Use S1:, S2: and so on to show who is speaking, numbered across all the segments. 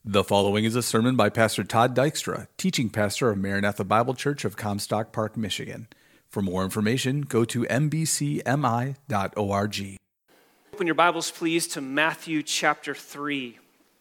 S1: The following is a sermon by Pastor Todd Dykstra, teaching pastor of Maranatha Bible Church of Comstock Park, Michigan. For more information, go to mbcmi.org.
S2: Open your Bibles, please, to Matthew chapter 3.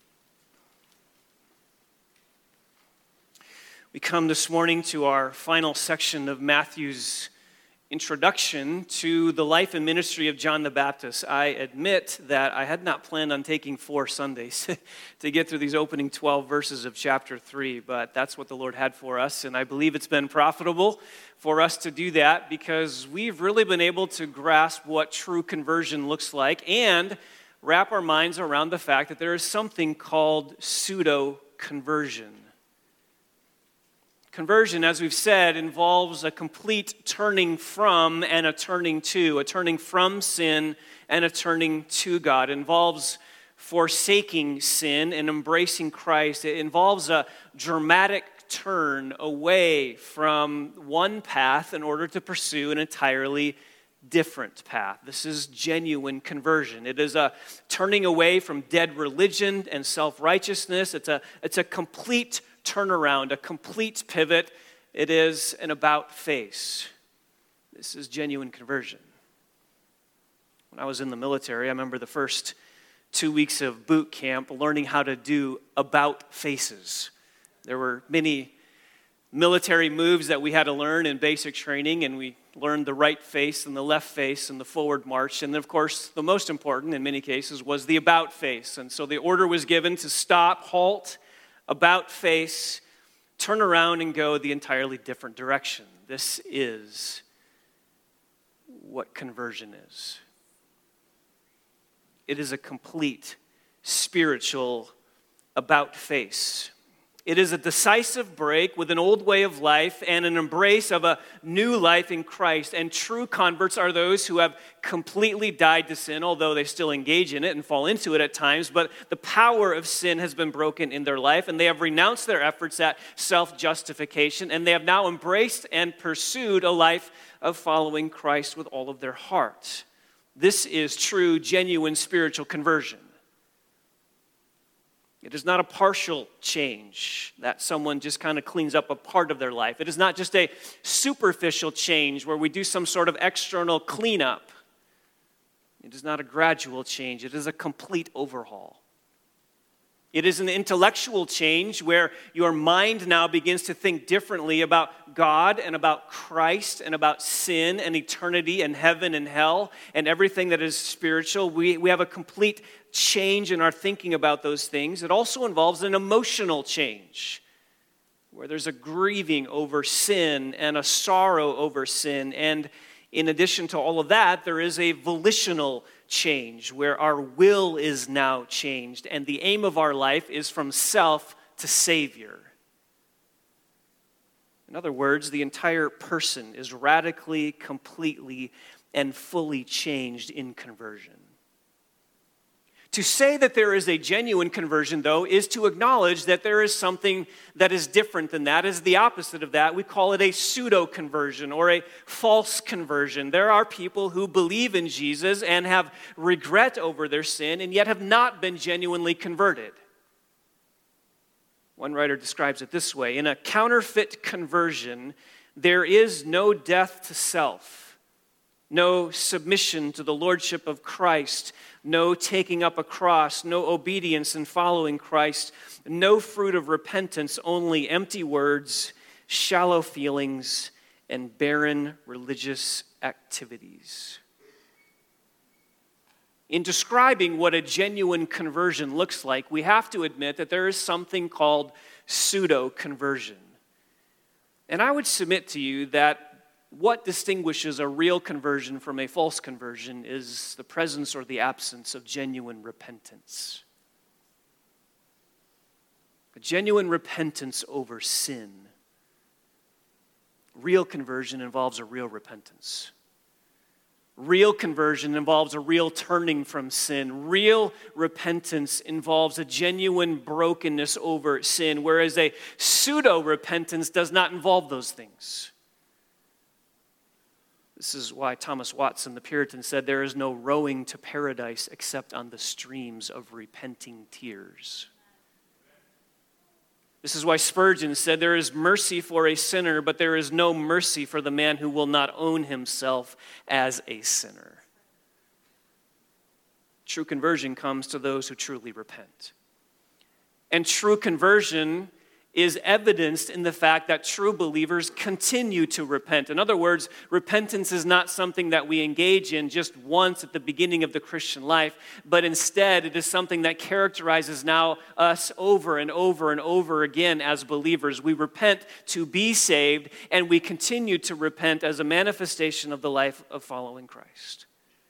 S2: We come this morning to our final section of Matthew's introduction to the life and ministry of John the Baptist. I admit that I had not planned on taking 4 Sundays to get through these opening 12 verses of chapter 3, but that's what the Lord had for us, and I believe it's been profitable for us to do that because we've really been able to grasp what true conversion looks like and wrap our minds around the fact that there is something called pseudo-conversion. Conversion, as we've said, involves a complete turning from and a turning to, a turning from sin and a turning to God. It involves forsaking sin and embracing Christ. It involves a dramatic turn away from one path in order to pursue an entirely different path. This is genuine conversion. It is a turning away from dead religion and self-righteousness. It's a complete turnaround, a complete pivot. It is an about-face. This is genuine conversion. When I was in the military, I remember the first 2 weeks of boot camp learning how to do about-faces. There were many military moves that we had to learn in basic training, and we learned the right face and the left face and the forward march. And then, of course, the most important in many cases was the about face. And so the order was given to stop, halt, about face, turn around and go the entirely different direction. This is what conversion is. It is a complete spiritual about face. It is a decisive break with an old way of life and an embrace of a new life in Christ. And true converts are those who have completely died to sin, although they still engage in it and fall into it at times. But the power of sin has been broken in their life, and they have renounced their efforts at self-justification, and they have now embraced and pursued a life of following Christ with all of their heart. This is true, genuine spiritual conversion. It is not a partial change that someone just kind of cleans up a part of their life. It is not just a superficial change where we do some sort of external cleanup. It is not a gradual change. It is a complete overhaul. It is an intellectual change where your mind now begins to think differently about God and about Christ and about sin and eternity and heaven and hell and everything that is spiritual. We have a complete change in our thinking about those things. It also involves an emotional change where there's a grieving over sin and a sorrow over sin. And in addition to all of that, there is a volitional change where our will is now changed and the aim of our life is from self to Savior. In other words, the entire person is radically, completely, and fully changed in conversion. To say that there is a genuine conversion, though, is to acknowledge that there is something that is different than that, is the opposite of that. We call it a pseudo-conversion or a false conversion. There are people who believe in Jesus and have regret over their sin and yet have not been genuinely converted. One writer describes it this way: in a counterfeit conversion, there is no death to self, no submission to the lordship of Christ, no taking up a cross, no obedience in following Christ, no fruit of repentance, only empty words, shallow feelings, and barren religious activities. In describing what a genuine conversion looks like, we have to admit that there is something called pseudo-conversion. And I would submit to you that what distinguishes a real conversion from a false conversion is the presence or the absence of genuine repentance. A genuine repentance over sin. Real conversion involves a real repentance. Real conversion involves a real turning from sin. Real repentance involves a genuine brokenness over sin, whereas a pseudo-repentance does not involve those things. This is why Thomas Watson, the Puritan, said there is no rowing to paradise except on the streams of repenting tears. This is why Spurgeon said, "There is mercy for a sinner, but there is no mercy for the man who will not own himself as a sinner." True conversion comes to those who truly repent. And true conversion is evidenced in the fact that true believers continue to repent. In other words, repentance is not something that we engage in just once at the beginning of the Christian life, but instead it is something that characterizes now us over and over and over again as believers. We repent to be saved, and we continue to repent as a manifestation of the life of following Christ.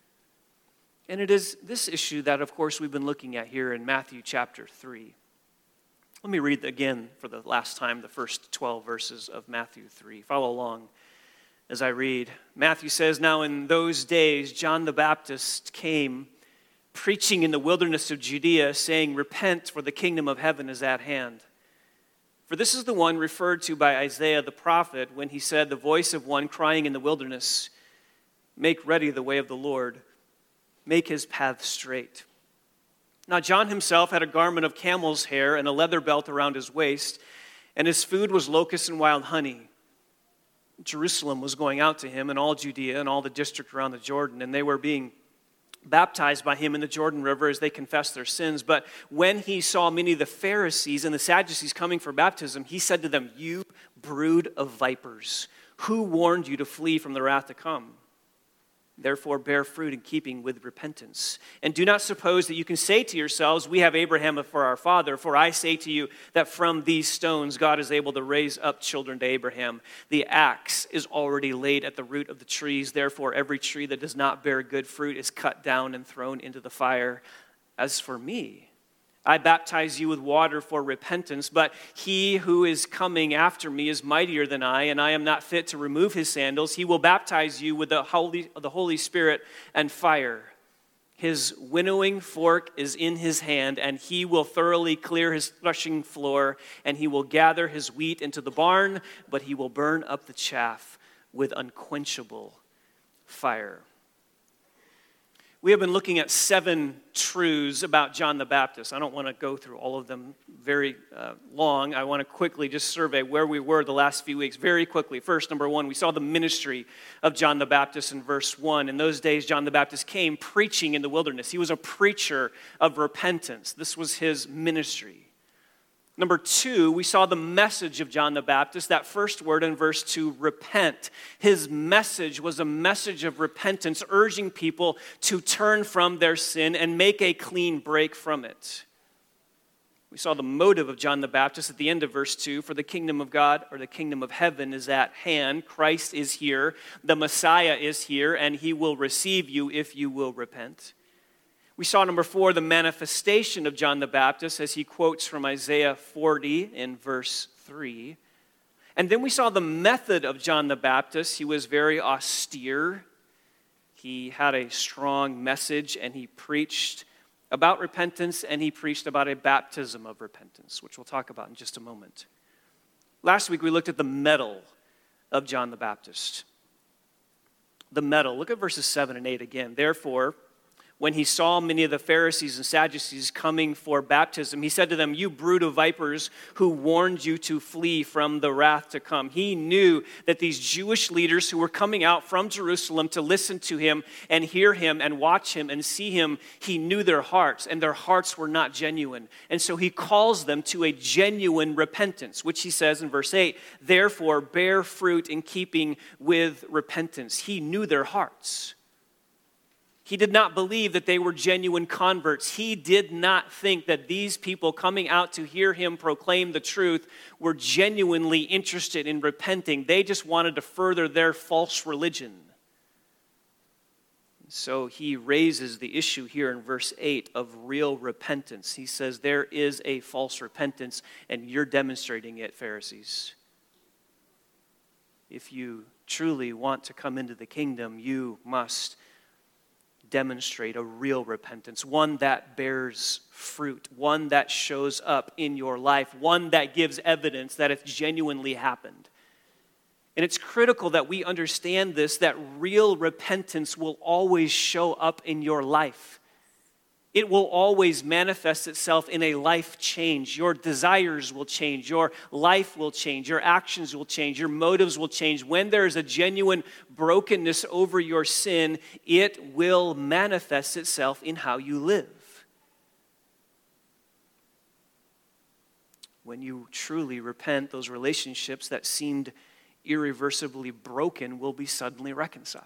S2: And it is this issue that, of course, we've been looking at here in Matthew chapter 3. Let me read again for the last time the first 12 verses of Matthew 3. Follow along as I read. Matthew says, "Now in those days John the Baptist came, preaching in the wilderness of Judea, saying, 'Repent, for the kingdom of heaven is at hand.' For this is the one referred to by Isaiah the prophet when he said, 'The voice of one crying in the wilderness, make ready the way of the Lord, make his path straight.' Now John himself had a garment of camel's hair and a leather belt around his waist, and his food was locusts and wild honey. Jerusalem was going out to him, and all Judea and all the district around the Jordan, and they were being baptized by him in the Jordan River as they confessed their sins. But when he saw many of the Pharisees and the Sadducees coming for baptism, he said to them, 'You brood of vipers, who warned you to flee from the wrath to come? Therefore bear fruit in keeping with repentance. And do not suppose that you can say to yourselves, we have Abraham for our father. For I say to you that from these stones God is able to raise up children to Abraham. The axe is already laid at the root of the trees. Therefore every tree that does not bear good fruit is cut down and thrown into the fire. As for me, I baptize you with water for repentance, but he who is coming after me is mightier than I, and I am not fit to remove his sandals. He will baptize you with the Holy Spirit and fire. His winnowing fork is in his hand, and he will thoroughly clear his threshing floor, and he will gather his wheat into the barn, but he will burn up the chaff with unquenchable fire." We have been looking at 7 truths about John the Baptist. I don't want to go through all of them very long. I want to quickly just survey where we were the last few weeks very quickly. First, number 1, we saw the ministry of John the Baptist in verse 1. In those days, John the Baptist came preaching in the wilderness. He was a preacher of repentance. This was his ministry. Number 2, we saw the message of John the Baptist, that first word in verse 2, repent. His message was a message of repentance, urging people to turn from their sin and make a clean break from it. We saw the motive of John the Baptist at the end of verse 2, for the kingdom of God or the kingdom of heaven is at hand. Christ is here, the Messiah is here, and he will receive you if you will repent. We saw, number 4, the manifestation of John the Baptist as he quotes from Isaiah 40 in verse 3. And then we saw the method of John the Baptist. He was very austere. He had a strong message, and he preached about repentance, and he preached about a baptism of repentance, which we'll talk about in just a moment. Last week we looked at the mettle of John the Baptist. The mettle. Look at verses 7 and 8 again. Therefore, when he saw many of the Pharisees and Sadducees coming for baptism, he said to them, "You brood of vipers, who warned you to flee from the wrath to come." He knew that these Jewish leaders who were coming out from Jerusalem to listen to him and hear him and watch him and see him, he knew their hearts, and their hearts were not genuine. And so he calls them to a genuine repentance, which he says in verse 8, "Therefore bear fruit in keeping with repentance." He knew their hearts. He did not believe that they were genuine converts. He did not think that these people coming out to hear him proclaim the truth were genuinely interested in repenting. They just wanted to further their false religion. So he raises the issue here in verse 8 of real repentance. He says, there is a false repentance, and you're demonstrating it, Pharisees. If you truly want to come into the kingdom, you must demonstrate a real repentance, one that bears fruit, one that shows up in your life, one that gives evidence that it's genuinely happened. And it's critical that we understand this, that real repentance will always show up in your life. it will always manifest itself in a life change. Your desires will change. Your life will change. Your actions will change. Your motives will change. When there is a genuine brokenness over your sin, it will manifest itself in how you live. When you truly repent, those relationships that seemed irreversibly broken will be suddenly reconciled.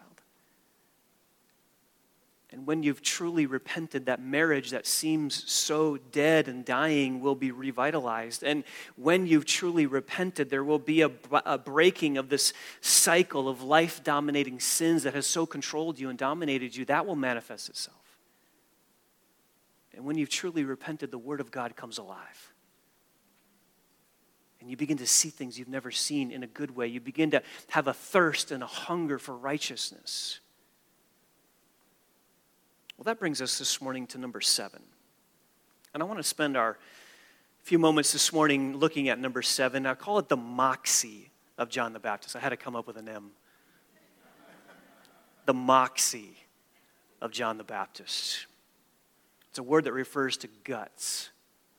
S2: And when you've truly repented, that marriage that seems so dead and dying will be revitalized. And when you've truly repented, there will be a breaking of this cycle of life-dominating sins that has so controlled you and dominated you. That will manifest itself. And when you've truly repented, the Word of God comes alive. And you begin to see things you've never seen in a good way. You begin to have a thirst and a hunger for righteousness. Well, that brings us this morning to number 7. And I want to spend our few moments this morning looking at number 7. I call it the moxie of John the Baptist. I had to come up with an M. The moxie of John the Baptist. It's a word that refers to guts,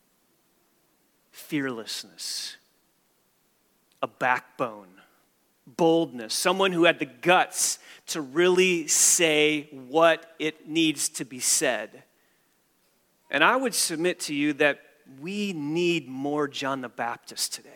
S2: fearlessness, a backbone, boldness, someone who had the guts to really say what it needs to be said. And I would submit to you that we need more John the Baptist today.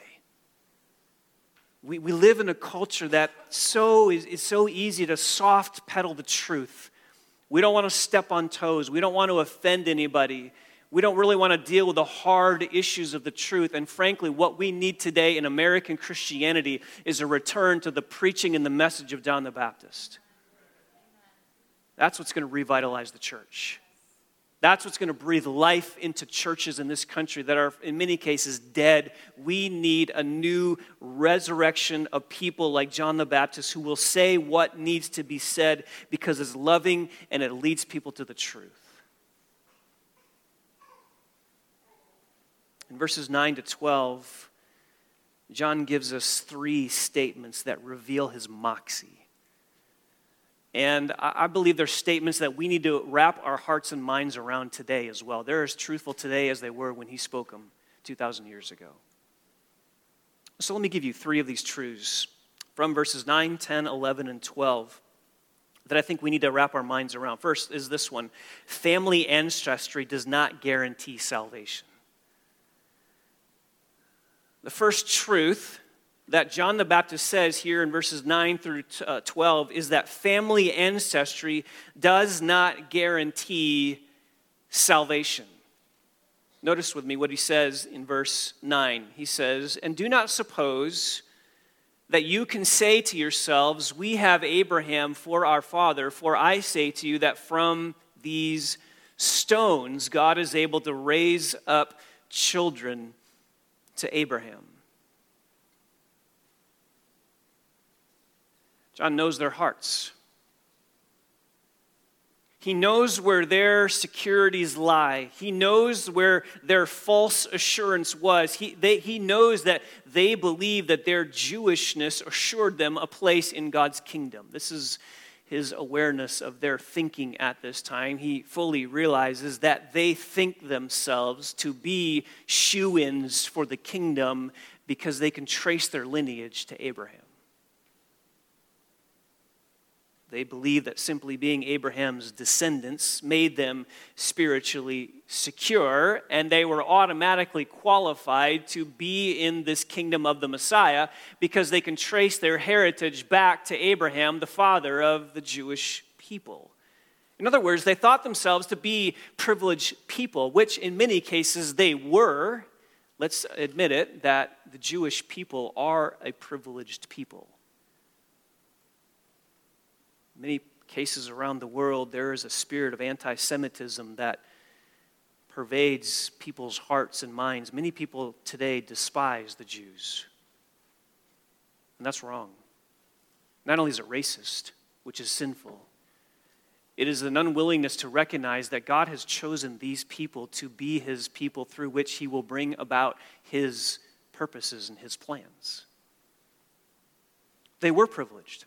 S2: We live in a culture that it's so easy to soft pedal the truth. We don't want to step on toes. We don't want to offend anybody. We don't really want to deal with the hard issues of the truth. And frankly, what we need today in American Christianity is a return to the preaching and the message of John the Baptist. That's what's going to revitalize the church. That's what's going to breathe life into churches in this country that are, in many cases, dead. We need a new resurrection of people like John the Baptist who will say what needs to be said because it's loving and it leads people to the truth. In verses 9 to 12, John gives us 3 statements that reveal his moxie. And I believe they're statements that we need to wrap our hearts and minds around today as well. They're as truthful today as they were when he spoke them 2,000 years ago. So let me give you 3 of these truths from verses 9, 10, 11, and 12 that I think we need to wrap our minds around. First is this one: family ancestry does not guarantee salvation. The first truth that John the Baptist says here in verses 9 through 12 is that family ancestry does not guarantee salvation. Notice with me what he says in verse 9. He says, "And do not suppose that you can say to yourselves, 'We have Abraham for our father,' for I say to you that from these stones God is able to raise up children to Abraham." John knows their hearts. He knows where their securities lie. He knows where their false assurance was. He knows that they believe that their Jewishness assured them a place in God's kingdom. This is his awareness of their thinking at this time. He fully realizes that they think themselves to be shoo-ins for the kingdom because they can trace their lineage to Abraham. They believe that simply being Abraham's descendants made them spiritually secure, and they were automatically qualified to be in this kingdom of the Messiah because they can trace their heritage back to Abraham, the father of the Jewish people. In other words, they thought themselves to be privileged people, which in many cases they were. Let's admit it, that the Jewish people are a privileged people. Many cases around the world, there is a spirit of anti-Semitism that pervades people's hearts and minds. Many people today despise the Jews. And that's wrong. Not only is it racist, which is sinful, it is an unwillingness to recognize that God has chosen these people to be his people through which he will bring about his purposes and his plans. They were privileged.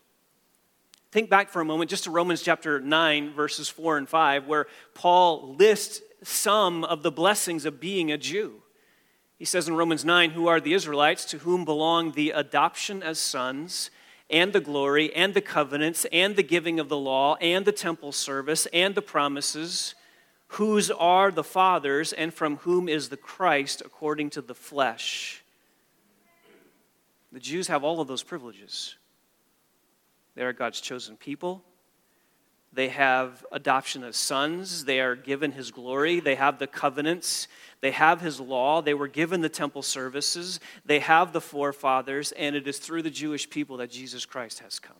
S2: Think back for a moment just to Romans chapter 9, verses 4 and 5, where Paul lists some of the blessings of being a Jew. He says in Romans 9, who are the Israelites, to whom belong the adoption as sons, and the glory, and the covenants, and the giving of the law, and the temple service, and the promises, whose are the fathers, and from whom is the Christ according to the flesh. The Jews have all of those privileges. They are God's chosen people. They have adoption as sons. They are given his glory. They have the covenants. They have his law. They were given the temple services. They have the forefathers, and it is through the Jewish people that Jesus Christ has come.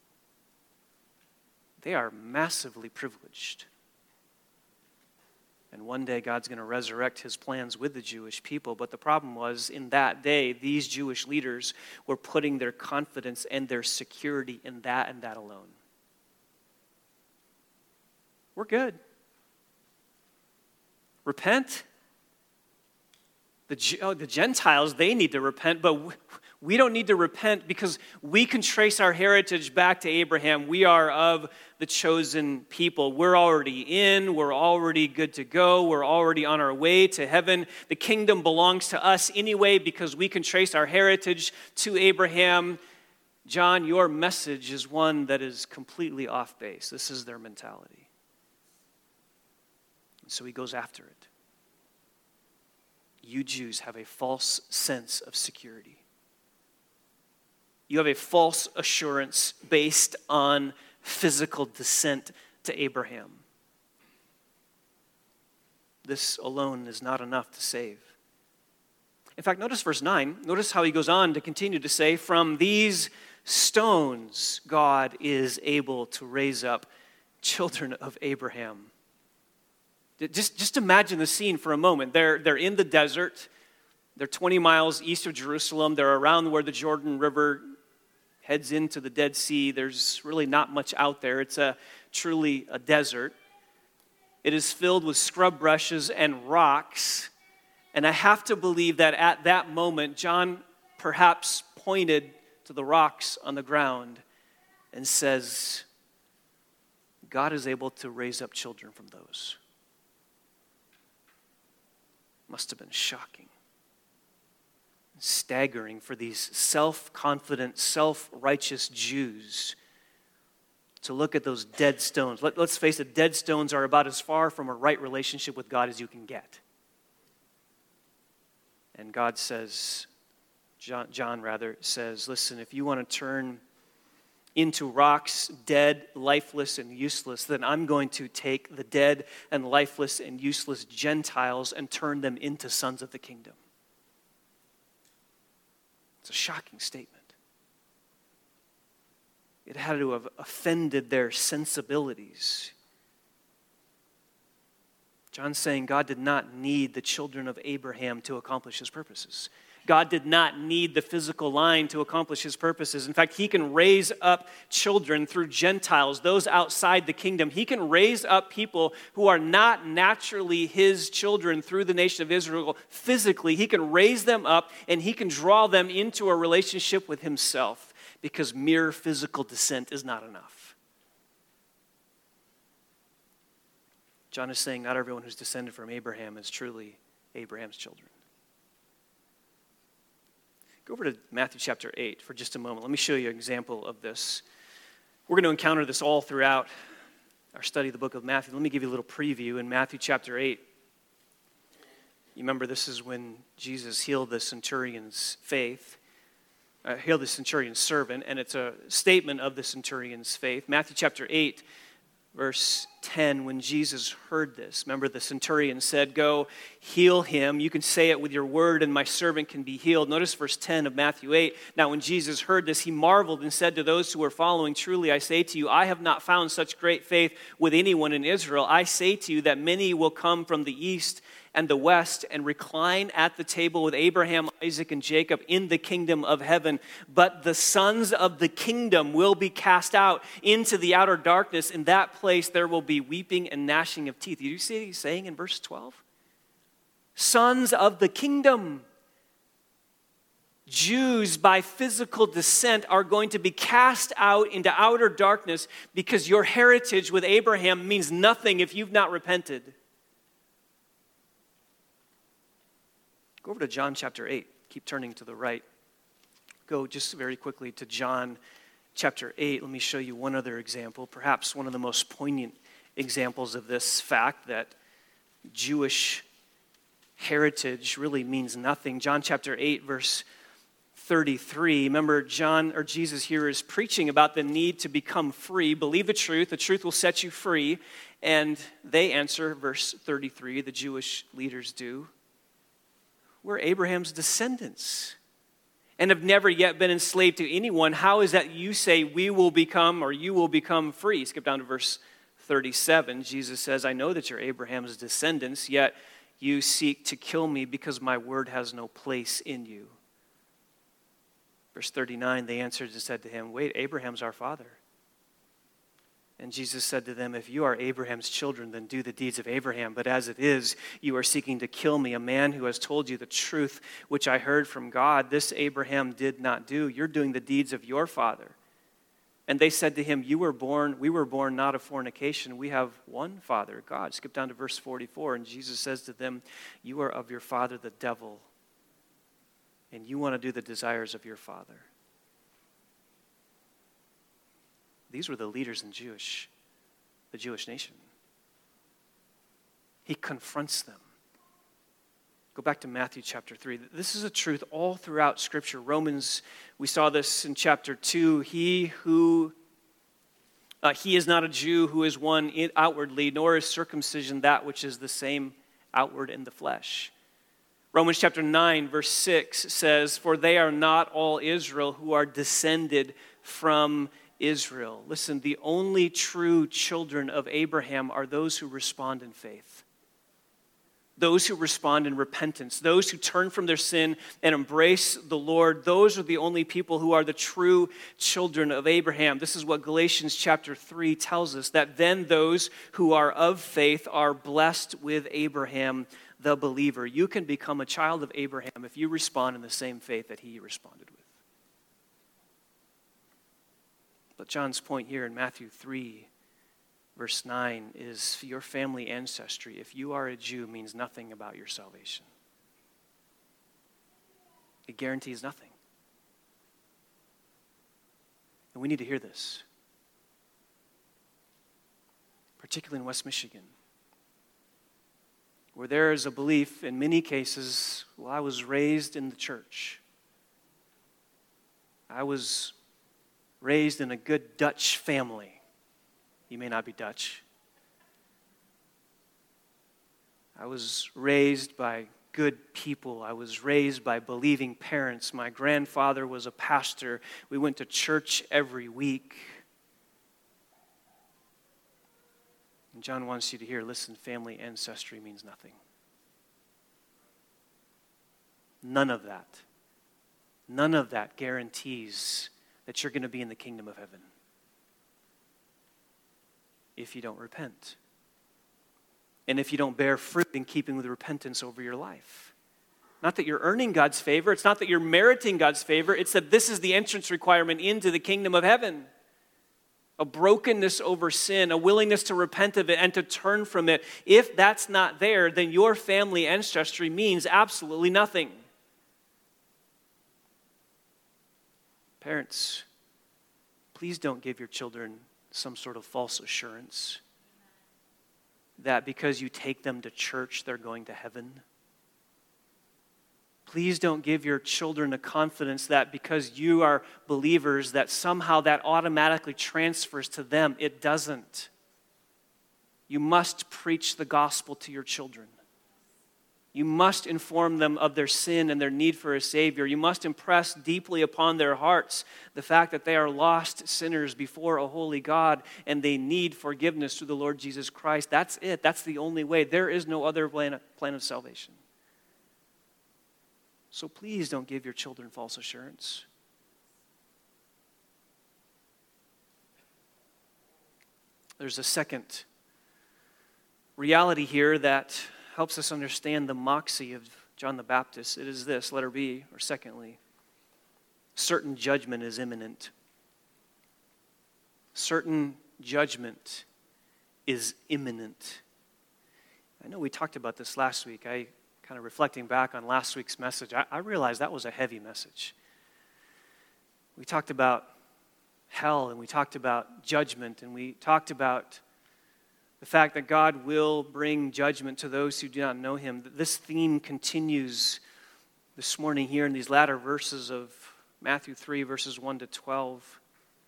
S2: They are massively privileged. And one day God's going to resurrect his plans with the Jewish people. But the problem was, in that day, these Jewish leaders were putting their confidence and their security in that and that alone. We're good. Repent. The Gentiles, they need to repent, but we don't need to repent because we can trace our heritage back to Abraham. We are of the chosen people. We're already in. We're already good to go. We're already on our way to heaven. The kingdom belongs to us anyway because we can trace our heritage to Abraham. John, your message is one that is completely off base. This is their mentality. And so he goes after it. You Jews have a false sense of security. You have a false assurance based on physical descent to Abraham. This alone is not enough to save. In fact, notice verse 9. Notice how he goes on to continue to say, from these stones God is able to raise up children of Abraham. Just imagine the scene for a moment. They're in the desert. They're 20 miles east of Jerusalem. They're around where the Jordan River heads into the Dead Sea. There's really not much out there. It's truly a desert. It is filled with scrub brushes and rocks. And I have to believe that at that moment, John perhaps pointed to the rocks on the ground and says, God is able to raise up children from those. Must have been shocking, staggering for these self-confident, self-righteous Jews to look at those dead stones. Let's face it, dead stones are about as far from a right relationship with God as you can get. And God says, John says, listen, if you want to turn into rocks, dead, lifeless, and useless, then I'm going to take the dead and lifeless and useless Gentiles and turn them into sons of the kingdom. It's a shocking statement. It had to have offended their sensibilities. John's saying God did not need the children of Abraham to accomplish his purposes. God did not need the physical line to accomplish his purposes. In fact, he can raise up children through Gentiles, those outside the kingdom. He can raise up people who are not naturally his children through the nation of Israel physically. He can raise them up and he can draw them into a relationship with himself because mere physical descent is not enough. John is saying not everyone who's descended from Abraham is truly Abraham's children. Go over to Matthew chapter 8 for just a moment. Let me show you an example of this. We're going to encounter this all throughout our study of the book of Matthew. Let me give you a little preview in Matthew chapter 8. You remember this is when Jesus healed the centurion's healed the centurion's servant, and it's a statement of the centurion's faith. Matthew chapter 8, verse 10, when Jesus heard this, remember the centurion said, go heal him. You can say it with your word and my servant can be healed. Notice verse 10 of Matthew 8. Now when Jesus heard this, he marveled and said to those who were following, truly I say to you, I have not found such great faith with anyone in Israel. I say to you that many will come from the east and the west and recline at the table with Abraham, Isaac, and Jacob in the kingdom of heaven. But the sons of the kingdom will be cast out into the outer darkness. In that place there will be weeping and gnashing of teeth. Do you see what he's saying in verse 12? Sons of the kingdom. Jews by physical descent are going to be cast out into outer darkness because your heritage with Abraham means nothing if you've not repented. Go over to John chapter 8. Keep turning to the right. Go just very quickly to John chapter 8. Let me show you one other example, perhaps one of the most poignant examples of this fact that Jewish heritage really means nothing. John chapter 8, verse 33. Remember, Jesus here is preaching about the need to become free. Believe the truth will set you free. And they answer, verse 33, the Jewish leaders do, we're Abraham's descendants and have never yet been enslaved to anyone. How is that you say we will become, or you will become free? Skip down to verse 37. Jesus says, I know that you're Abraham's descendants, yet you seek to kill me because my word has no place in you. Verse 39, they answered and said to him, wait, Abraham's our father. And Jesus said to them, if you are Abraham's children, then do the deeds of Abraham. But as it is, you are seeking to kill me, a man who has told you the truth, which I heard from God. This Abraham did not do. You're doing the deeds of your father. And they said to him, we were born not of fornication. We have one father, God. Skip down to verse 44. And Jesus says to them, you are of your father, the devil, and you want to do the desires of your father. These were the leaders in the Jewish nation. He confronts them. Go back to Matthew chapter 3. This is a truth all throughout Scripture. Romans, we saw this in chapter 2. He is not a Jew who is one outwardly, nor is circumcision that which is the same outward in the flesh. Romans chapter 9, verse 6 says, for they are not all Israel who are descended from Israel. Listen, the only true children of Abraham are those who respond in faith. Those who respond in repentance. Those who turn from their sin and embrace the Lord. Those are the only people who are the true children of Abraham. This is what Galatians chapter 3 tells us, that then those who are of faith are blessed with Abraham, the believer. You can become a child of Abraham if you respond in the same faith that he responded with. But John's point here in Matthew 3, verse 9, is your family ancestry, if you are a Jew, means nothing about your salvation. It guarantees nothing. And we need to hear this, particularly in West Michigan, where there is a belief in many cases, well, I was raised in the church. I was raised in a good Dutch family. You may not be Dutch. I was raised by good people. I was raised by believing parents. My grandfather was a pastor. We went to church every week. And John wants you to hear, listen, family ancestry means nothing. None of that guarantees that you're going to be in the kingdom of heaven if you don't repent. And if you don't bear fruit in keeping with repentance over your life. Not that you're earning God's favor. It's not that you're meriting God's favor. It's that this is the entrance requirement into the kingdom of heaven. A brokenness over sin, a willingness to repent of it and to turn from it. If that's not there, then your family ancestry means absolutely nothing. Parents, please don't give your children some sort of false assurance that because you take them to church, they're going to heaven. Please don't give your children a confidence that because you are believers, that somehow that automatically transfers to them. It doesn't. You must preach the gospel to your children. You must inform them of their sin and their need for a Savior. You must impress deeply upon their hearts the fact that they are lost sinners before a holy God and they need forgiveness through the Lord Jesus Christ. That's it. That's the only way. There is no other plan of salvation. So please don't give your children false assurance. There's a second reality here that helps us understand the moxie of John the Baptist. It is this, letter B, or secondly, certain judgment is imminent. Certain judgment is imminent. I know we talked about this last week. I kind of reflecting back on last week's message, I realized that was a heavy message. We talked about hell, and we talked about judgment, and we talked about the fact that God will bring judgment to those who do not know him. This theme continues this morning here in these latter verses of Matthew 3, verses 1 to 12.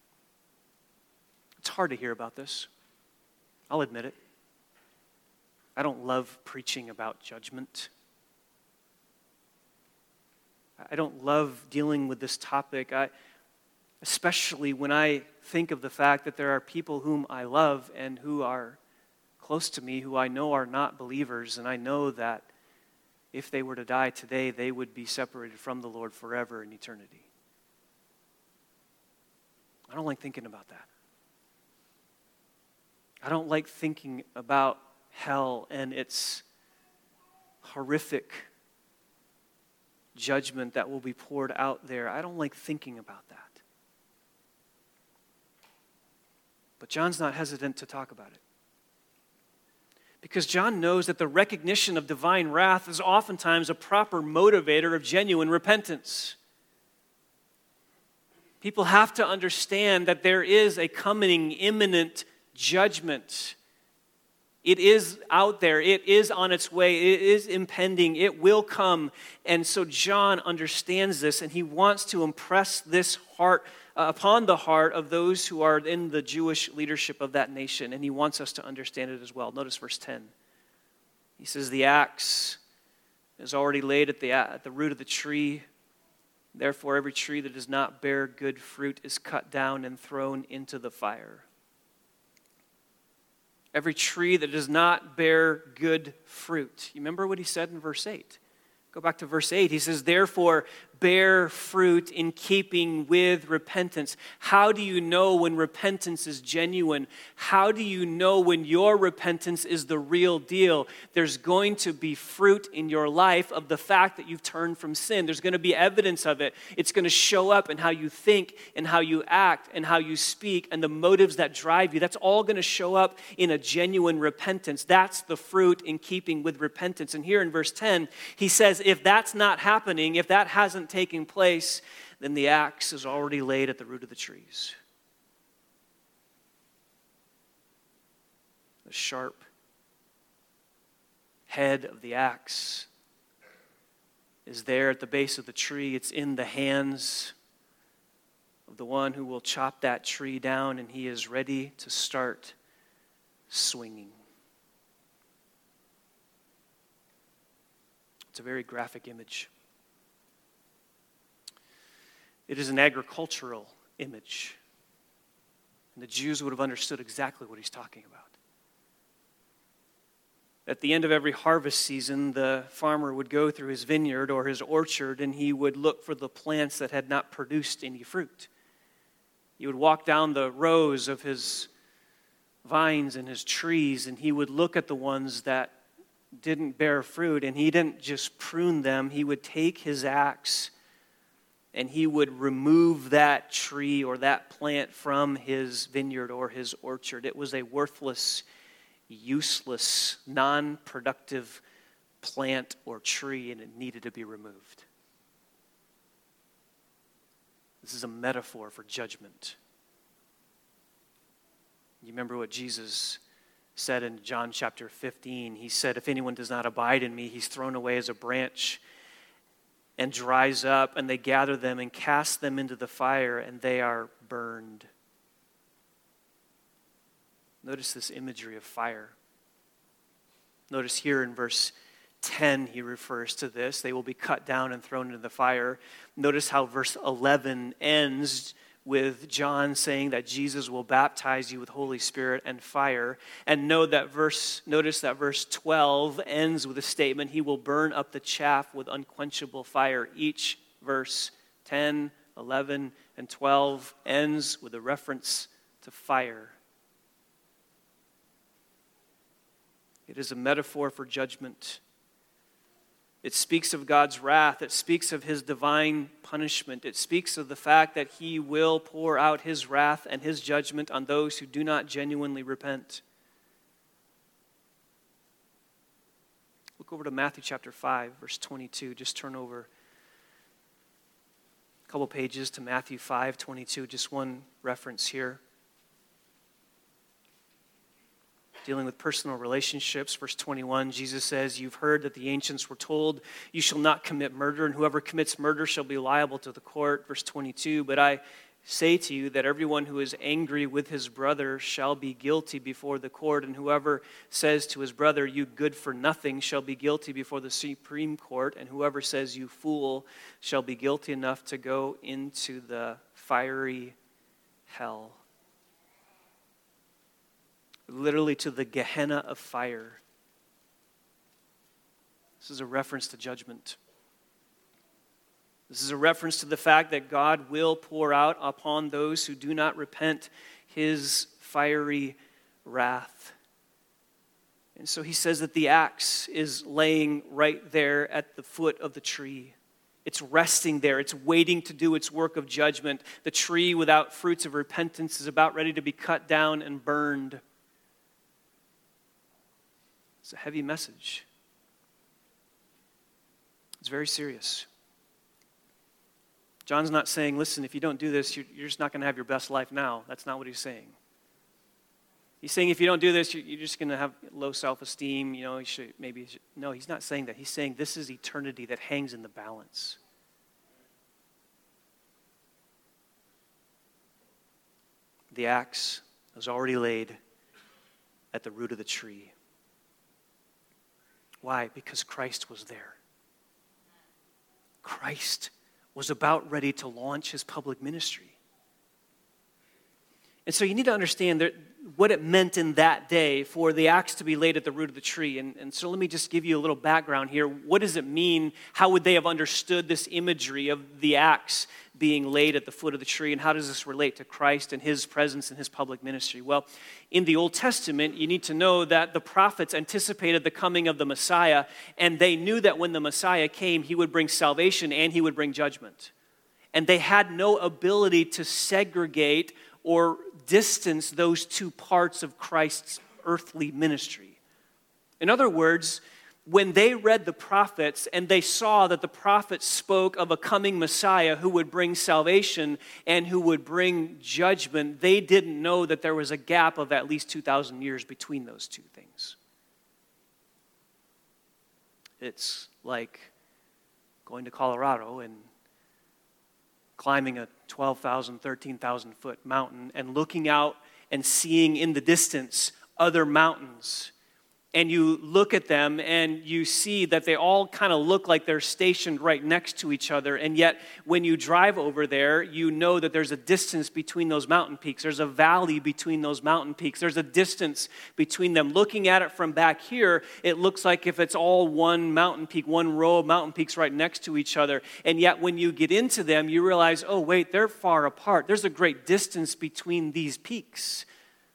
S2: It's hard to hear about this. I'll admit it. I don't love preaching about judgment. I don't love dealing with this topic, especially when I think of the fact that there are people whom I love and who are close to me, who I know are not believers, and I know that if they were to die today, they would be separated from the Lord forever in eternity. I don't like thinking about that. I don't like thinking about hell and its horrific judgment that will be poured out there. I don't like thinking about that. But John's not hesitant to talk about it. Because John knows that the recognition of divine wrath is oftentimes a proper motivator of genuine repentance. People have to understand that there is a coming imminent judgment. It is out there. It is on its way. It is impending. It will come. And so John understands this, and he wants to impress this heart upon the heart of those who are in the Jewish leadership of that nation. And he wants us to understand it as well. Notice verse 10. He says, the axe is already laid at the root of the tree. Therefore, every tree that does not bear good fruit is cut down and thrown into the fire. Every tree that does not bear good fruit. You remember what he said in verse 8? Go back to verse 8. He says, therefore, bear fruit in keeping with repentance. How do you know when repentance is genuine? How do you know when your repentance is the real deal? There's going to be fruit in your life of the fact that you've turned from sin. There's going to be evidence of it. It's going to show up in how you think and how you act and how you speak and the motives that drive you. That's all going to show up in a genuine repentance. That's the fruit in keeping with repentance. And here in verse 10, he says, if that's not happening, if that hasn't taking place, then the axe is already laid at the root of the trees. The sharp head of the axe is there at the base of the tree. It's in the hands of the one who will chop that tree down, and he is ready to start swinging. It's a very graphic image. It is an agricultural image. And the Jews would have understood exactly what he's talking about. At the end of every harvest season, the farmer would go through his vineyard or his orchard, and he would look for the plants that had not produced any fruit. He would walk down the rows of his vines and his trees, and he would look at the ones that didn't bear fruit, and he didn't just prune them. He would take his axe and he would remove that tree or that plant from his vineyard or his orchard. It was a worthless, useless, non-productive plant or tree, and it needed to be removed. This is a metaphor for judgment. You remember what Jesus said in John chapter 15. He said, if anyone does not abide in me, he's thrown away as a branch and dries up, and they gather them and cast them into the fire, and they are burned. Notice this imagery of fire. Notice here in verse 10, he refers to this. They will be cut down and thrown into the fire. Notice how verse 11 ends with John saying that Jesus will baptize you with Holy Spirit and fire. And notice that verse 12 ends with a statement, he will burn up the chaff with unquenchable fire. Each verse, 10, 11, and 12, ends with a reference to fire. It is a metaphor for judgment. It speaks of God's wrath. It speaks of his divine punishment. It speaks of the fact that he will pour out his wrath and his judgment on those who do not genuinely repent. Look Look over to Matthew chapter 5, verse 22. Just turn over a couple pages to Matthew 5, 22. Just one reference here. Dealing with personal relationships, verse 21, Jesus says, "You've heard that the ancients were told, 'You shall not commit murder, and whoever commits murder shall be liable to the court.'" Verse 22, "But I say to you that everyone who is angry with his brother shall be guilty before the court, and whoever says to his brother, 'You good for nothing,' shall be guilty before the Supreme Court, and whoever says, 'You fool,' shall be guilty enough to go into the fiery hell." Literally to the Gehenna of fire. This is a reference to judgment. This is a reference to the fact that God will pour out upon those who do not repent his fiery wrath. And so he says that the axe is laying right there at the foot of the tree. It's resting there. It's waiting to do its work of judgment. The tree without fruits of repentance is about ready to be cut down and burned. It's a heavy message. It's very serious. John's not saying, listen, if you don't do this, you're just not going to have your best life now. That's not what he's saying. He's saying if you don't do this, you're just going to have low self-esteem. You should maybe. No, he's not saying that. He's saying this is eternity that hangs in the balance. The axe was already laid at the root of the tree. Why? Because Christ was there. Christ was about ready to launch his public ministry. And so you need to understand that what it meant in that day for the axe to be laid at the root of the tree. And so let me just give you a little background here. What does it mean? How would they have understood this imagery of the axe being laid at the foot of the tree? And how does this relate to Christ and his presence in his public ministry? Well, in the Old Testament, you need to know that the prophets anticipated the coming of the Messiah, and they knew that when the Messiah came, he would bring salvation and he would bring judgment. And they had no ability to segregate or distance those two parts of Christ's earthly ministry. In other words, when they read the prophets and they saw that the prophets spoke of a coming Messiah who would bring salvation and who would bring judgment, they didn't know that there was a gap of at least 2,000 years between those two things. It's like going to Colorado and climbing a 12,000, 13,000 foot mountain and looking out and seeing in the distance other mountains. And you look at them and you see that they all kind of look like they're stationed right next to each other. And yet when you drive over there, you know that there's a distance between those mountain peaks. There's a valley between those mountain peaks. There's a distance between them. Looking at it from back here, it looks like if it's all one mountain peak, one row of mountain peaks right next to each other. And yet when you get into them, you realize, oh wait, they're far apart. There's a great distance between these peaks.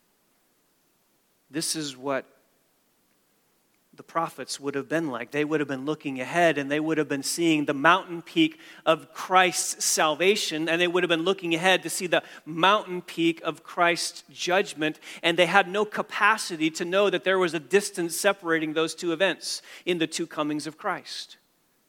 S2: This is what the prophets would have been like. They would have been looking ahead and they would have been seeing the mountain peak of Christ's salvation, and they would have been looking ahead to see the mountain peak of Christ's judgment, and they had no capacity to know that there was a distance separating those two events in the two comings of Christ.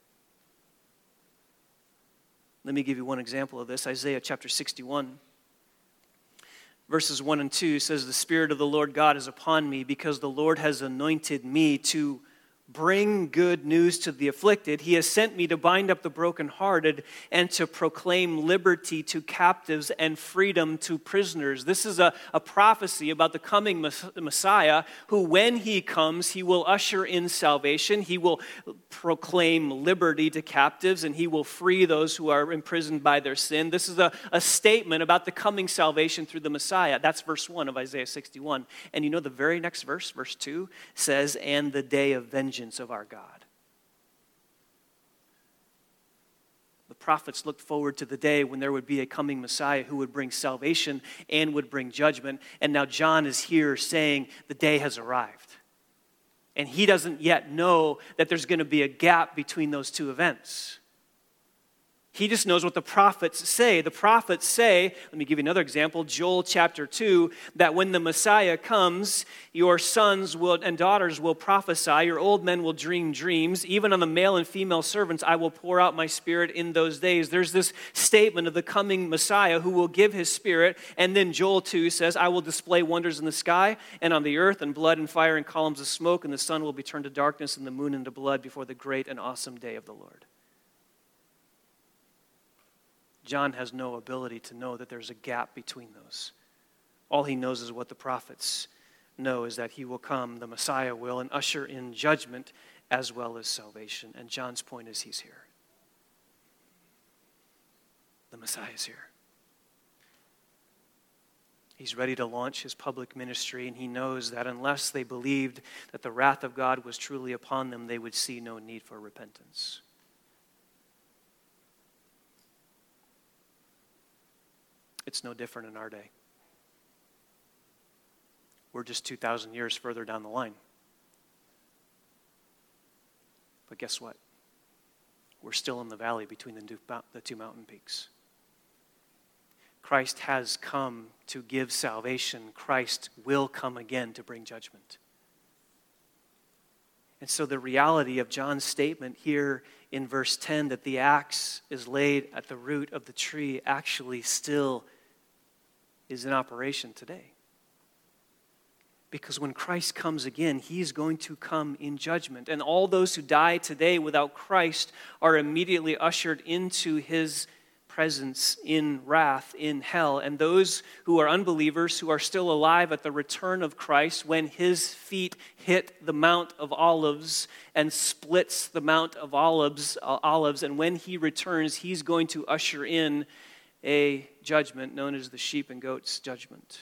S2: Let me give you one example of this. Isaiah chapter 61. Verses 1 and 2 says, "The Spirit of the Lord God is upon me, because the Lord has anointed me to bring good news to the afflicted. He has sent me to bind up the brokenhearted and to proclaim liberty to captives and freedom to prisoners." This is a prophecy about the coming Messiah who, when he comes, he will usher in salvation. He will proclaim liberty to captives and he will free those who are imprisoned by their sin. This is a statement about the coming salvation through the Messiah. That's verse 1 of Isaiah 61. And you know the very next verse, verse 2, says, "And the day of vengeance of our God." The prophets looked forward to the day when there would be a coming Messiah who would bring salvation and would bring judgment. And now John is here saying the day has arrived. And he doesn't yet know that there's going to be a gap between those two events. He just knows what the prophets say. The prophets say, let me give you another example, Joel chapter 2, that when the Messiah comes, your sons and daughters will prophesy, your old men will dream dreams, even on the male and female servants I will pour out my Spirit in those days. There's this statement of the coming Messiah who will give his Spirit, and then Joel 2 says, I will display wonders in the sky and on the earth, and blood and fire and columns of smoke, and the sun will be turned to darkness and the moon into blood before the great and awesome day of the Lord. John has no ability to know that there's a gap between those. All he knows is what the prophets know, is that he will come, the Messiah will, and usher in judgment as well as salvation. And John's point is he's here. The Messiah is here. He's ready to launch his public ministry, and he knows that unless they believed that the wrath of God was truly upon them, they would see no need for repentance. It's no different in our day. We're just 2,000 years further down the line. But guess what? We're still in the valley between the two mountain peaks. Christ has come to give salvation. Christ will come again to bring judgment. And so the reality of John's statement here in verse 10 that the axe is laid at the root of the tree actually still is in operation today. Because when Christ comes again, he's going to come in judgment. And all those who die today without Christ are immediately ushered into his presence in wrath, in hell. And those who are unbelievers, who are still alive at the return of Christ, when his feet hit the Mount of Olives and splits the Mount of Olives, and when he returns, he's going to usher in a judgment known as the sheep and goats judgment.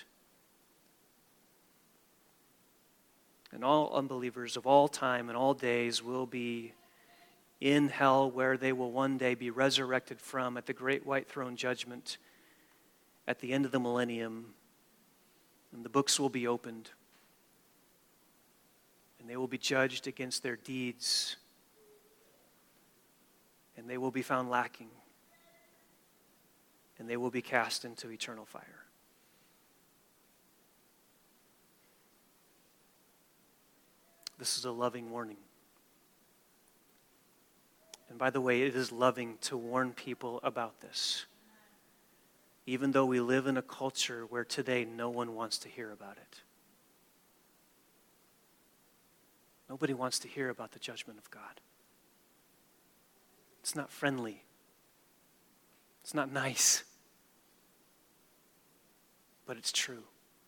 S2: And all unbelievers of all time and all days will be in hell, where they will one day be resurrected from at the great white throne judgment at the end of the millennium. And the books will be opened. And they will be judged against their deeds. And they will be found lacking. And they will be cast into eternal fire. This is a loving warning. And by the way, it is loving to warn people about this. Even though we live in a culture where today no one wants to hear about it. Nobody wants to hear about the judgment of God. It's not friendly. It's not nice. But it's true.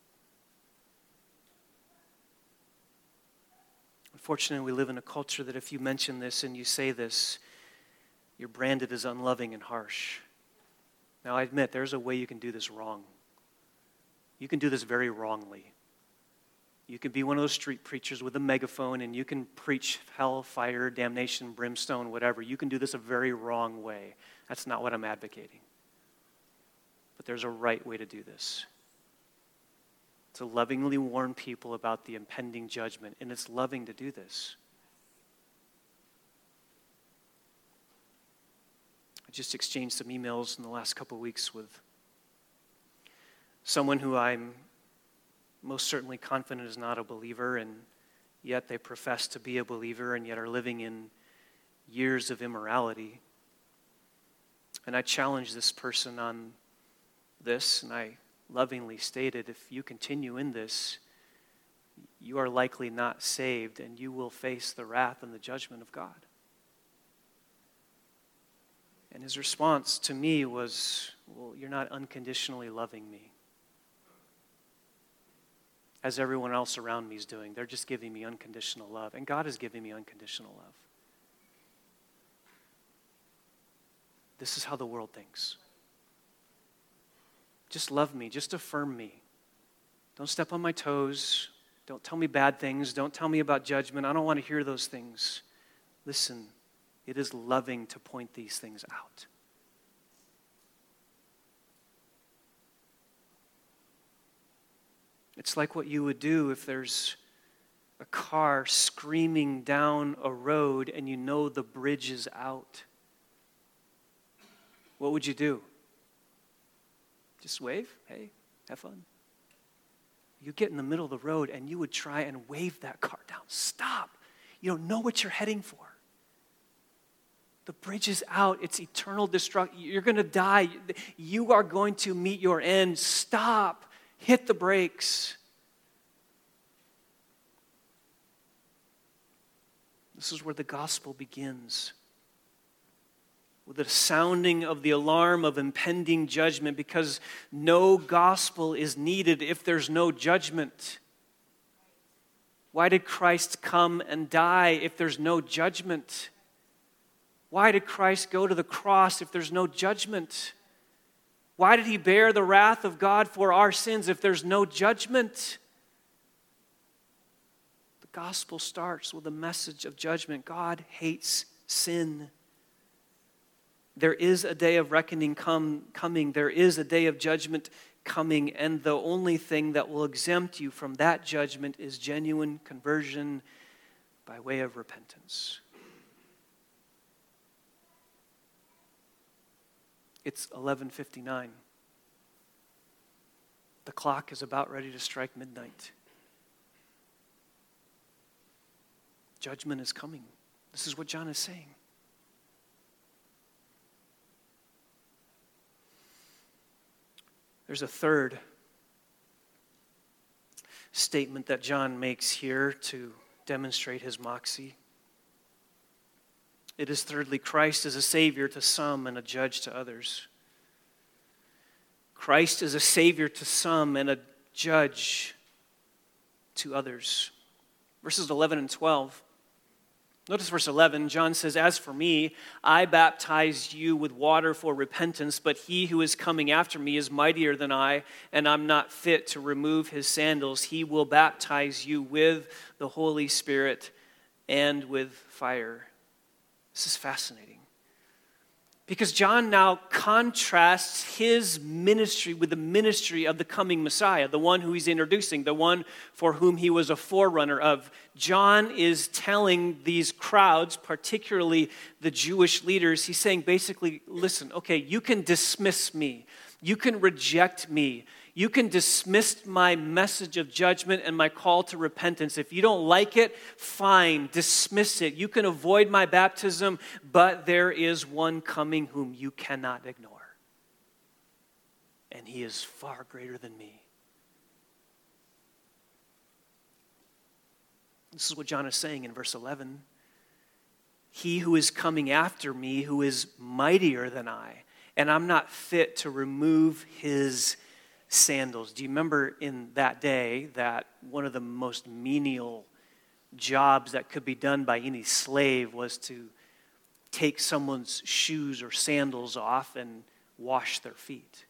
S2: Unfortunately, we live in a culture that if you mention this and you say this, you're branded as unloving and harsh. Now, I admit, there's a way you can do this wrong. You can do this very wrongly. You can be one of those street preachers with a megaphone and you can preach hell, fire, damnation, brimstone, whatever. You can do this a very wrong way. That's not what I'm advocating. But there's a right way to do this. To lovingly warn people about the impending judgment, and it's loving to do this. I just exchanged some emails in the last couple of weeks with someone who I'm most certainly confident is not a believer, and yet they profess to be a believer and yet are living in years of immorality. And I challenged this person on this, and I lovingly stated, if you continue in this, you are likely not saved and you will face the wrath and the judgment of God. And his response to me was, well, you're not unconditionally loving me. As everyone else around me is doing. They're just giving me unconditional love. And God is giving me unconditional love. This is how the world thinks. Just love me. Just affirm me. Don't step on my toes. Don't tell me bad things. Don't tell me about judgment. I don't want to hear those things. Listen, it is loving to point these things out. It's like what you would do if there's a car screaming down a road and you know the bridge is out. what would you do? Just wave? Hey, have fun. You get in the middle of the road and you would try and wave that car down. Stop. You don't know what you're heading for. The bridge is out. It's eternal destruction. You're going to die. You are going to meet your end. Stop. Hit the brakes. This is where the gospel begins. With the sounding of the alarm of impending judgment, because no gospel is needed if there's no judgment. Why did Christ come and die if there's no judgment? Why did Christ go to the cross if there's no judgment? Why did he bear the wrath of God for our sins if there's no judgment? The gospel starts with a message of judgment. God hates sin. There is a day of reckoning coming. There is a day of judgment coming. And the only thing that will exempt you from that judgment is genuine conversion by way of repentance. It's 11:59. The clock is about ready to strike midnight. Judgment is coming. This is what John is saying. There's a third statement that John makes here to demonstrate his moxie. It is thirdly, Christ is a Savior to some and a judge to others. Christ is a Savior to some and a judge to others. Verses 11 and 12. Notice verse 11, John says, "As for me, I baptize you with water for repentance, but he who is coming after me is mightier than I, and I'm not fit to remove his sandals. He will baptize you with the Holy Spirit and with fire." This is fascinating. Because John now contrasts his ministry with the ministry of the coming Messiah, the one who he's introducing, the one for whom he was a forerunner of. John is telling these crowds, particularly the Jewish leaders, he's saying basically, listen, okay, you can dismiss me. You can reject me. You can dismiss my message of judgment and my call to repentance. If you don't like it, fine, dismiss it. You can avoid my baptism, but there is one coming whom you cannot ignore. And he is far greater than me. This is what John is saying in verse 11. He who is coming after me, who is mightier than I, and I'm not fit to remove his sandals. Do you remember in that day that one of the most menial jobs that could be done by any slave was to take someone's shoes or sandals off and wash their feet?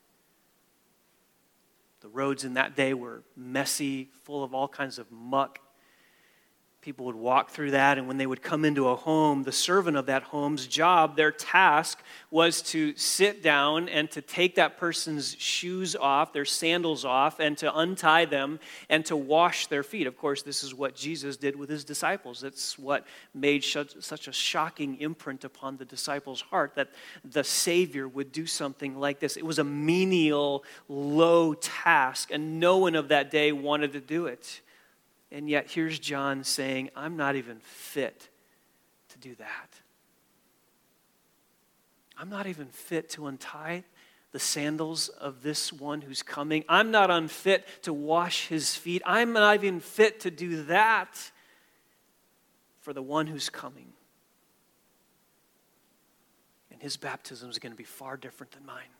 S2: The roads in that day were messy, full of all kinds of muck. People would walk through that, and when they would come into a home, the servant of that home's job, their task was to sit down and to take that person's shoes off, their sandals off, and to untie them and to wash their feet. Of course, this is what Jesus did with his disciples. That's what made such a shocking imprint upon the disciples' heart, that the Savior would do something like this. It was a menial, low task, and no one of that day wanted to do it. And yet here's John saying, I'm not even fit to do that. I'm not even fit to untie the sandals of this one who's coming. I'm not unfit to wash his feet. I'm not even fit to do that for the one who's coming. And his baptism is going to be far different than mine.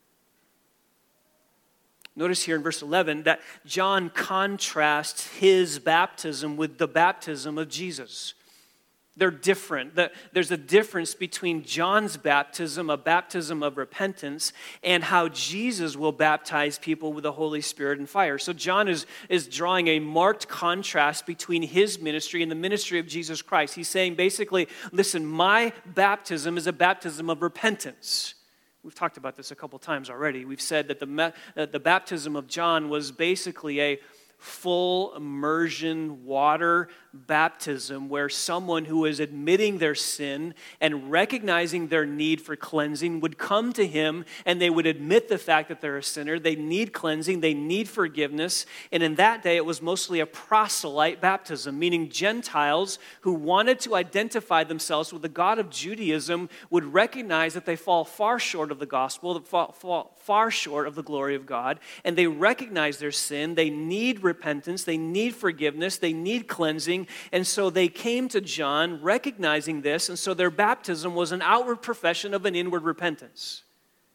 S2: Notice here in verse 11 that John contrasts his baptism with the baptism of Jesus. They're different. There's a difference between John's baptism, a baptism of repentance, and how Jesus will baptize people with the Holy Spirit and fire. So John is drawing a marked contrast between his ministry and the ministry of Jesus Christ. He's saying basically, listen, my baptism is a baptism of repentance. We've talked about this a couple times already. We've said that the baptism of John was basically a full immersion water baptism where someone who is admitting their sin and recognizing their need for cleansing would come to him and they would admit the fact that they're a sinner. They need cleansing. They need forgiveness. And in that day, it was mostly a proselyte baptism, meaning Gentiles who wanted to identify themselves with the God of Judaism would recognize that they fall far short of the gospel, fall far short of the glory of God, and they recognize their sin. They need repentance. They need forgiveness. They need cleansing. And so they came to John recognizing this, and so their baptism was an outward profession of an inward repentance.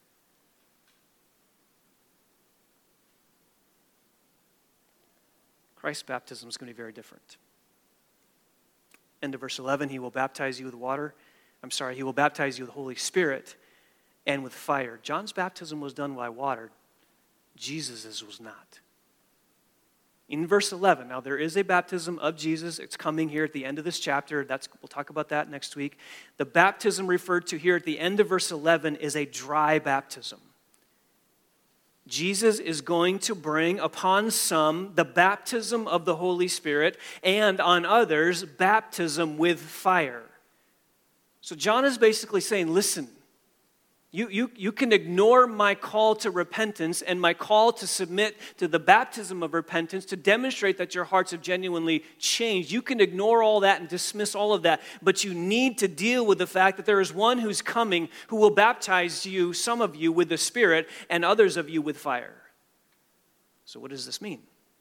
S2: Christ's baptism is going to be very different. End of verse 11, he will baptize you with water. He will baptize you with the Holy Spirit and with fire. John's baptism was done by water. Jesus's was not. In verse 11, now there is a baptism of Jesus. It's coming here at the end of this chapter. We'll talk about that next week. The baptism referred to here at the end of verse 11 is a dry baptism. Jesus is going to bring upon some the baptism of the Holy Spirit and on others baptism with fire. So John is basically saying, listen, you can ignore my call to repentance and my call to submit to the baptism of repentance to demonstrate that your hearts have genuinely changed. You can ignore all that and dismiss all of that, but you need to deal with the fact that there is one who's coming who will baptize you, some of you, with the Spirit and others of you with fire. So what does this mean?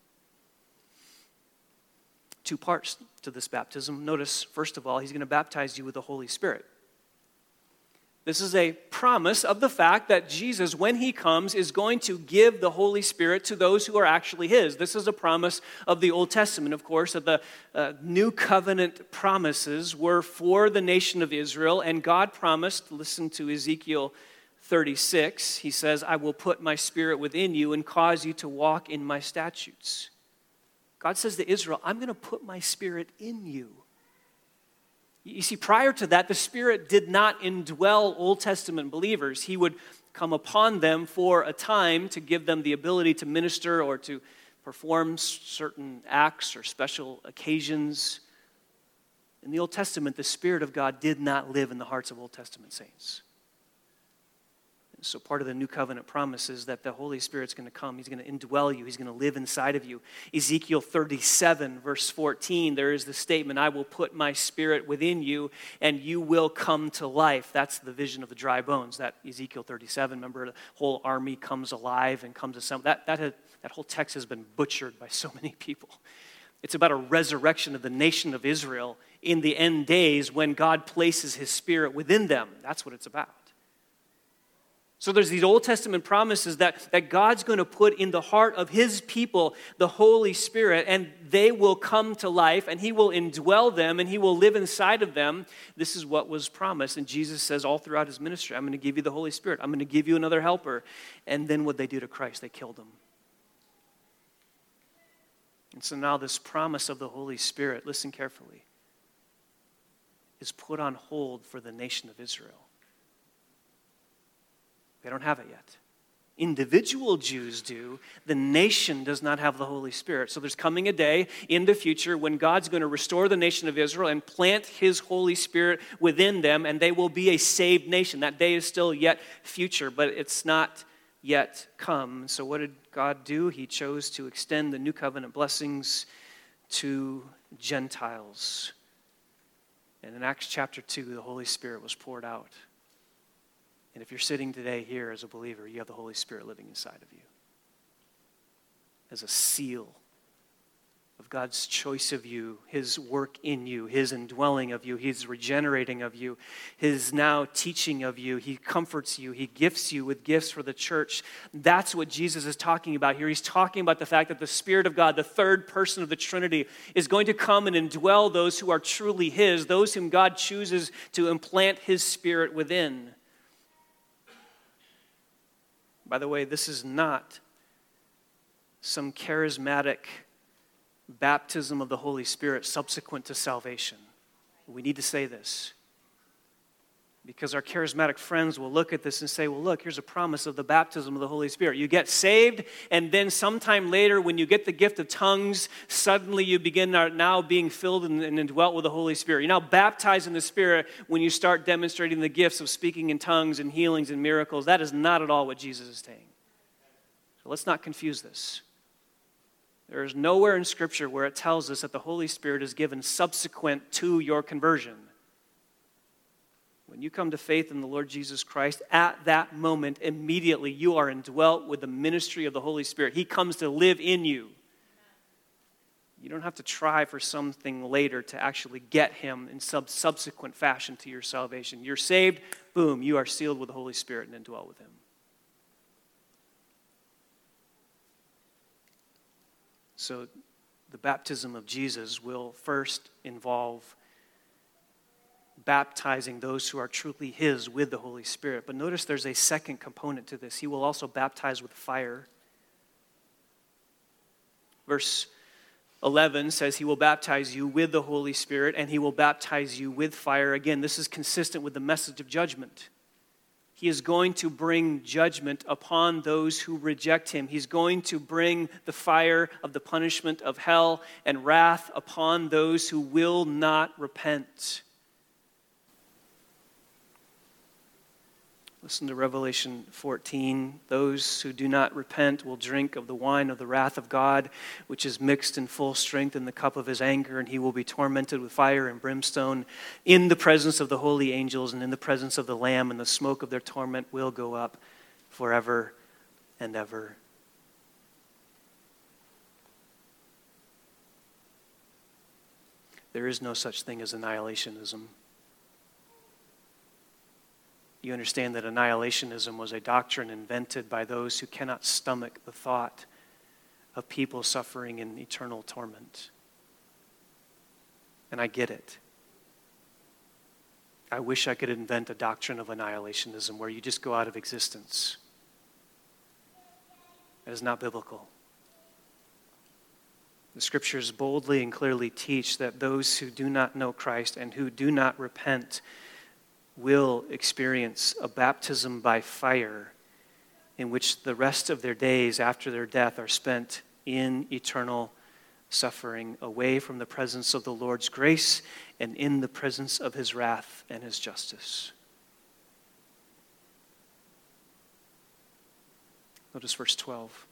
S2: Two parts to this baptism. Notice, first of all, he's going to baptize you with the Holy Spirit. This is a promise of the fact that Jesus, when he comes, is going to give the Holy Spirit to those who are actually his. This is a promise of the Old Testament, of course, that the New Covenant promises were for the nation of Israel, and God promised, listen to Ezekiel 36, he says, I will put my Spirit within you and cause you to walk in my statutes. God says to Israel, I'm going to put my Spirit in you. You see, prior to that, the Spirit did not indwell Old Testament believers. He would come upon them for a time to give them the ability to minister or to perform certain acts or special occasions. In the Old Testament, the Spirit of God did not live in the hearts of Old Testament saints. So part of the New Covenant promise is that the Holy Spirit's going to come. He's going to indwell you. He's going to live inside of you. Ezekiel 37, verse 14, there is the statement, I will put my Spirit within you and you will come to life. That's the vision of the dry bones. That Ezekiel 37, remember, the whole army comes alive and comes to some. That whole text has been butchered by so many people. It's about a resurrection of the nation of Israel in the end days when God places his Spirit within them. That's what it's about. So there's these Old Testament promises that God's going to put in the heart of his people the Holy Spirit, and they will come to life, and he will indwell them, and he will live inside of them. This is what was promised. And Jesus says all throughout his ministry, I'm going to give you the Holy Spirit. I'm going to give you another helper. And then what they do to Christ, they killed him. And so now this promise of the Holy Spirit, listen carefully, is put on hold for the nation of Israel. They don't have it yet. Individual Jews do. The nation does not have the Holy Spirit. So there's coming a day in the future when God's going to restore the nation of Israel and plant his Holy Spirit within them, and they will be a saved nation. That day is still yet future, but it's not yet come. So what did God do? He chose to extend the new covenant blessings to Gentiles. And in Acts chapter 2, the Holy Spirit was poured out. And if you're sitting today here as a believer, you have the Holy Spirit living inside of you as a seal of God's choice of you, his work in you, his indwelling of you, his regenerating of you, his now teaching of you. He comforts you. He gifts you with gifts for the church. That's what Jesus is talking about here. He's talking about the fact that the Spirit of God, the third person of the Trinity, is going to come and indwell those who are truly his, those whom God chooses to implant his Spirit within. By the way, this is not some charismatic baptism of the Holy Spirit subsequent to salvation. We need to say this. Because our charismatic friends will look at this and say, well, look, here's a promise of the baptism of the Holy Spirit. You get saved, and then sometime later, when you get the gift of tongues, suddenly you begin now being filled and indwelt with the Holy Spirit. You're now baptized in the Spirit when you start demonstrating the gifts of speaking in tongues and healings and miracles. That is not at all what Jesus is saying. So let's not confuse this. There is nowhere in Scripture where it tells us that the Holy Spirit is given subsequent to your conversion. When you come to faith in the Lord Jesus Christ, at that moment, immediately you are indwelt with the ministry of the Holy Spirit. He comes to live in you. You don't have to try for something later to actually get him in some subsequent fashion to your salvation. You're saved, boom, you are sealed with the Holy Spirit and indwelt with him. So the baptism of Jesus will first involve baptizing those who are truly his with the Holy Spirit. But notice there's a second component to this. He will also baptize with fire. Verse 11 says he will baptize you with the Holy Spirit and he will baptize you with fire. Again, this is consistent with the message of judgment. He is going to bring judgment upon those who reject him. He's going to bring the fire of the punishment of hell and wrath upon those who will not repent. Listen to Revelation 14. Those who do not repent will drink of the wine of the wrath of God, which is mixed in full strength in the cup of his anger, and he will be tormented with fire and brimstone in the presence of the holy angels and in the presence of the Lamb, and the smoke of their torment will go up forever and ever. There is no such thing as annihilationism. You understand that annihilationism was a doctrine invented by those who cannot stomach the thought of people suffering in eternal torment. And I get it. I wish I could invent a doctrine of annihilationism where you just go out of existence. That is not biblical. The Scriptures boldly and clearly teach that those who do not know Christ and who do not repent will experience a baptism by fire in which the rest of their days after their death are spent in eternal suffering, away from the presence of the Lord's grace and in the presence of his wrath and his justice. Notice verse 12.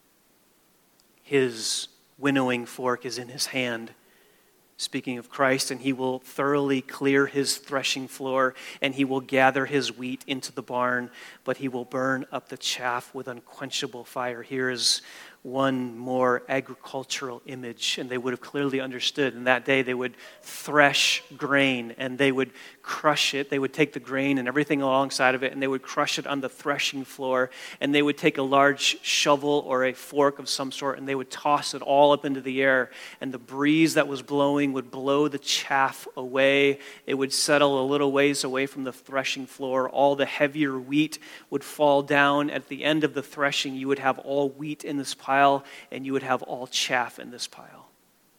S2: His winnowing fork is in his hand, speaking of Christ, and he will thoroughly clear his threshing floor, and he will gather his wheat into the barn, but he will burn up the chaff with unquenchable fire. Here is one more agricultural image, and they would have clearly understood. In that day, they would thresh grain, and they would crush it. They would take the grain and everything alongside of it, and they would crush it on the threshing floor, and they would take a large shovel or a fork of some sort, and they would toss it all up into the air, and the breeze that was blowing would blow the chaff away. It would settle a little ways away from the threshing floor. All the heavier wheat would fall down. At the end of the threshing, you would have all wheat in this pile, and you would have all chaff in this pile.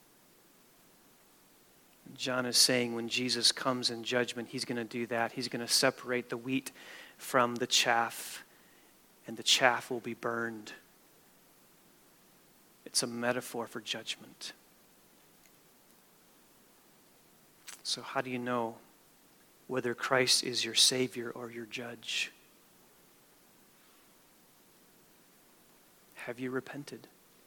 S2: John is saying when Jesus comes in judgment, he's going to do that. He's going to separate the wheat from the chaff, and the chaff will be burned. It's a metaphor for judgment. So how do you know whether Christ is your Savior or your judge? Have you repented?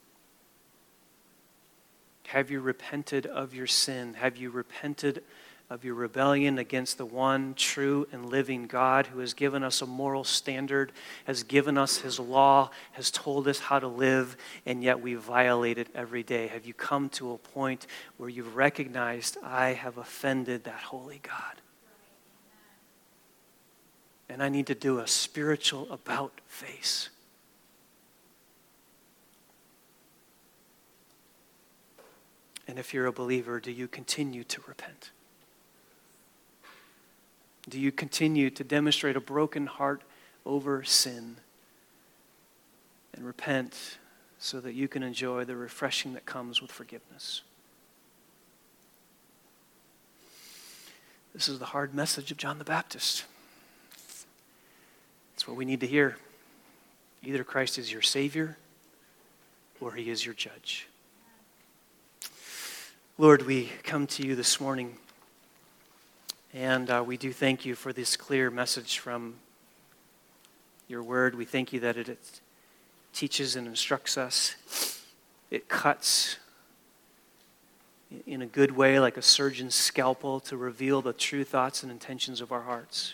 S2: Have you repented of your sin? Have you repented of your rebellion against the one true and living God who has given us a moral standard, has given us his law, has told us how to live, and yet we violate it every day? Have you come to a point where you've recognized, I have offended that holy God? And I need to do a spiritual about face. And if you're a believer, do you continue to repent? Do you continue to demonstrate a broken heart over sin and repent so that you can enjoy the refreshing that comes with forgiveness? This is the hard message of John the Baptist. That's what we need to hear. Either Christ is your Savior or he is your judge. Lord, we come to you this morning, and we do thank you for this clear message from your word. We thank you that it teaches and instructs us. It cuts in a good way, like a surgeon's scalpel, to reveal the true thoughts and intentions of our hearts.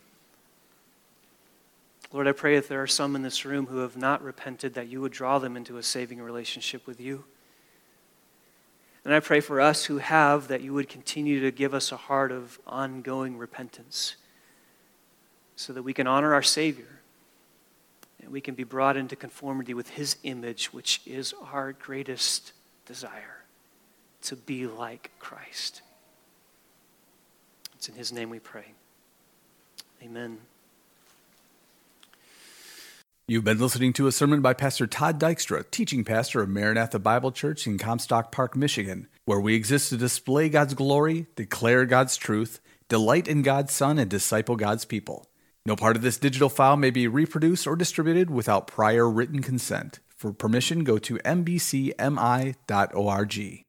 S2: Lord, I pray if there are some in this room who have not repented, that you would draw them into a saving relationship with you. And I pray for us who have, that you would continue to give us a heart of ongoing repentance so that we can honor our Savior and we can be brought into conformity with his image, which is our greatest desire, to be like Christ. It's in his name we pray. Amen.
S1: You've been listening to a sermon by Pastor Todd Dykstra, teaching pastor of Maranatha Bible Church in Comstock Park, Michigan, where we exist to display God's glory, declare God's truth, delight in God's Son, and disciple God's people. No part of this digital file may be reproduced or distributed without prior written consent. For permission, go to mbcmi.org.